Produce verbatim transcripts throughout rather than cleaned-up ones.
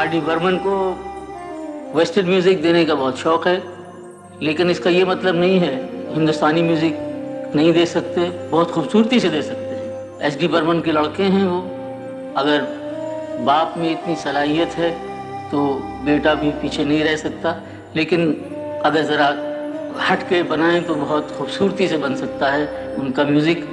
R D Burman को western music देने का बहुत शौक़ है, लेकिन इसका ये मतलब नहीं है हिंदुस्तानी म्यूज़िक नहीं दे सकते, बहुत खूबसूरती से दे सकते हैं। एस डी बर्मन के लड़के हैं वो। अगर बाप में इतनी सलाहियत है तो बेटा भी पीछे नहीं रह सकता, लेकिन अगर ज़रा हट के बनाएं तो बहुत खूबसूरती से बन सकता है उनका म्यूज़िक।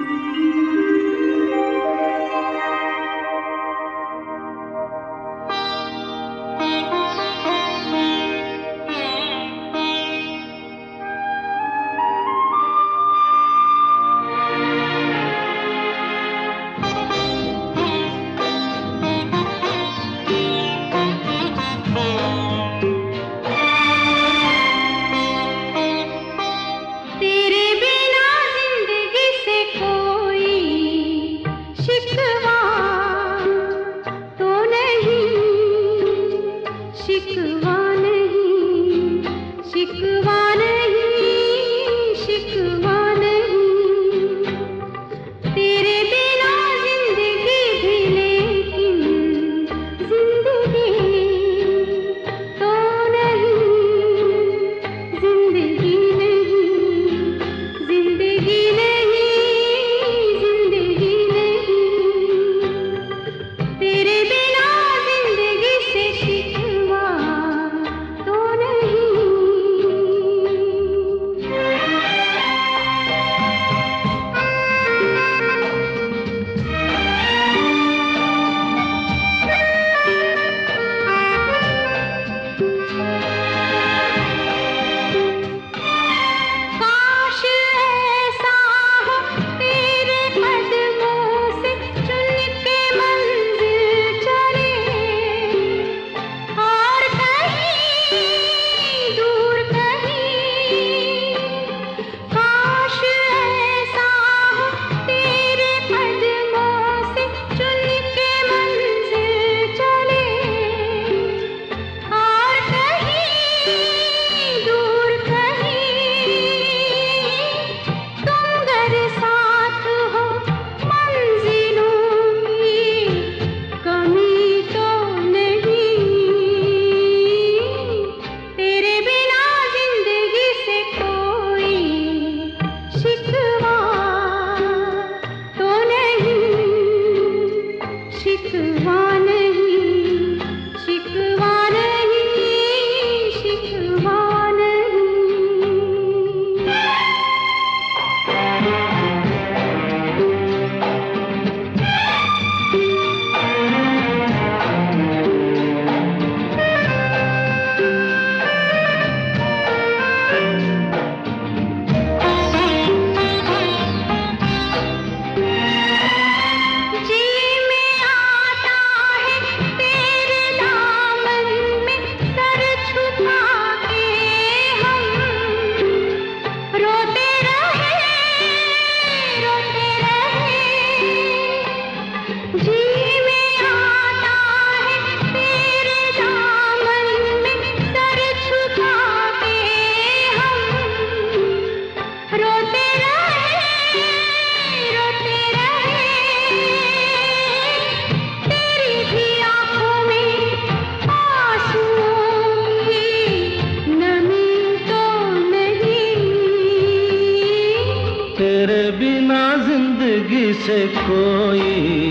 तेरे बिना जिंदगी से कोई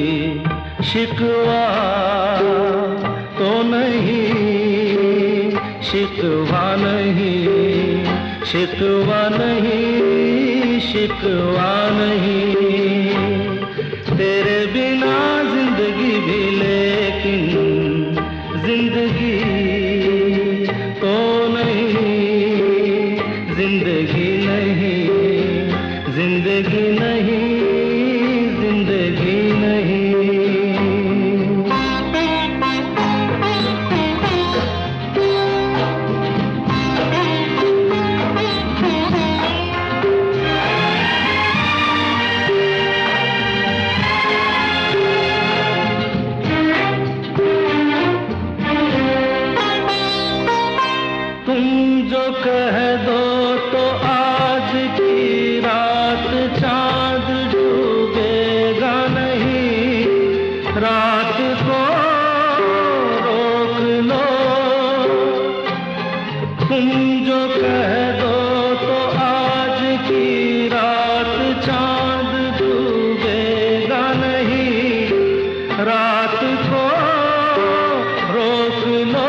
शिकवा तो नहीं, शिकवा नहीं, शिकवा नहीं, शिकवा नहीं। तेरे बिना जिंदगी भी लेकिन जिंदगी तो नहीं, जिंदगी नहीं, जिंदगी नहीं, जिंदगी नहीं। तुम जो कह दो तो आज की रात चांद चांद डूबेगा नहीं, रात को रोक लो,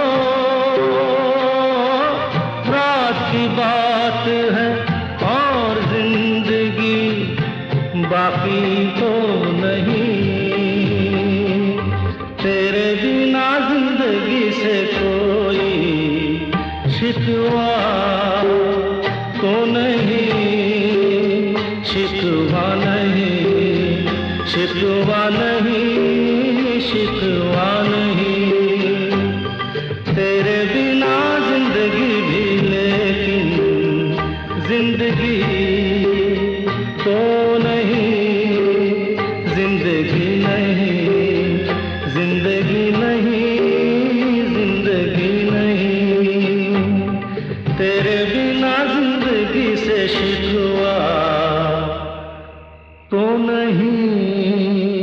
रात की बात है और जिंदगी बाकी तो नहीं। तेरे बिना जिंदगी से कोई शिकवा तो नहीं, शिकवा नहीं, शिकवा नहीं, शिकवा नहीं। तेरे बिना जिंदगी भी लेकिन जिंदगी तो नहीं, जिंदगी नहीं, जिंदगी नहीं, जिंदगी नहीं। तेरे बिना जिंदगी से शिकवा तो नहीं।